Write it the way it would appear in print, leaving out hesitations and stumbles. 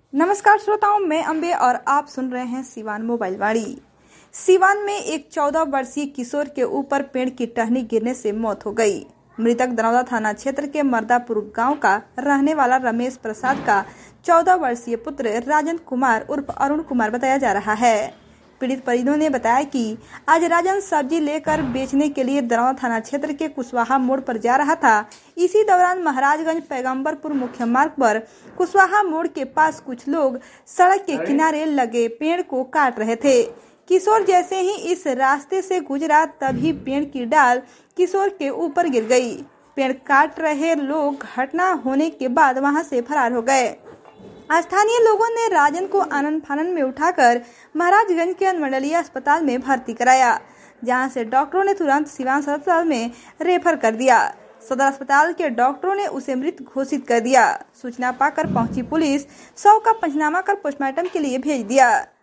नमस्कार श्रोताओं, मैं अंबे और आप सुन रहे हैं सिवान मोबाइल वाणी। सिवान में एक 14 वर्षीय किशोर के ऊपर पेड़ की टहनी गिरने से मौत हो गई। मृतक दनौदा थाना क्षेत्र के मर्दापुर गांव का रहने वाला रमेश प्रसाद का 14 वर्षीय पुत्र राजन कुमार उर्फ अरुण कुमार बताया जा रहा है। पीड़ित परिजनों ने बताया कि आज राजन सब्जी लेकर बेचने के लिए दनौदा थाना क्षेत्र के कुशवाहा मोड़ पर जा रहा था। इसी दौरान महाराजगंज पैगंबरपुर मुख्य मार्ग पर कुशवाहा मोड़ के पास कुछ लोग सड़क के किनारे लगे पेड़ को काट रहे थे। किशोर जैसे ही इस रास्ते से गुजरा तभी पेड़ की डाल किशोर के ऊपर गिर गई। पेड़ काट रहे लोग घटना होने के बाद वहां से फरार हो गए। स्थानीय लोगों ने राजन को आनन फानन में उठाकर महाराजगंज के अनुमंडलीय अस्पताल में भर्ती कराया, जहां से डॉक्टरों ने तुरंत सिवान सदर अस्पताल में रेफर कर दिया। सदर अस्पताल के डॉक्टरों ने उसे मृत घोषित कर दिया। सूचना पाकर पहुंची पुलिस शव का पंचनामा कर पोस्टमार्टम के लिए भेज दिया।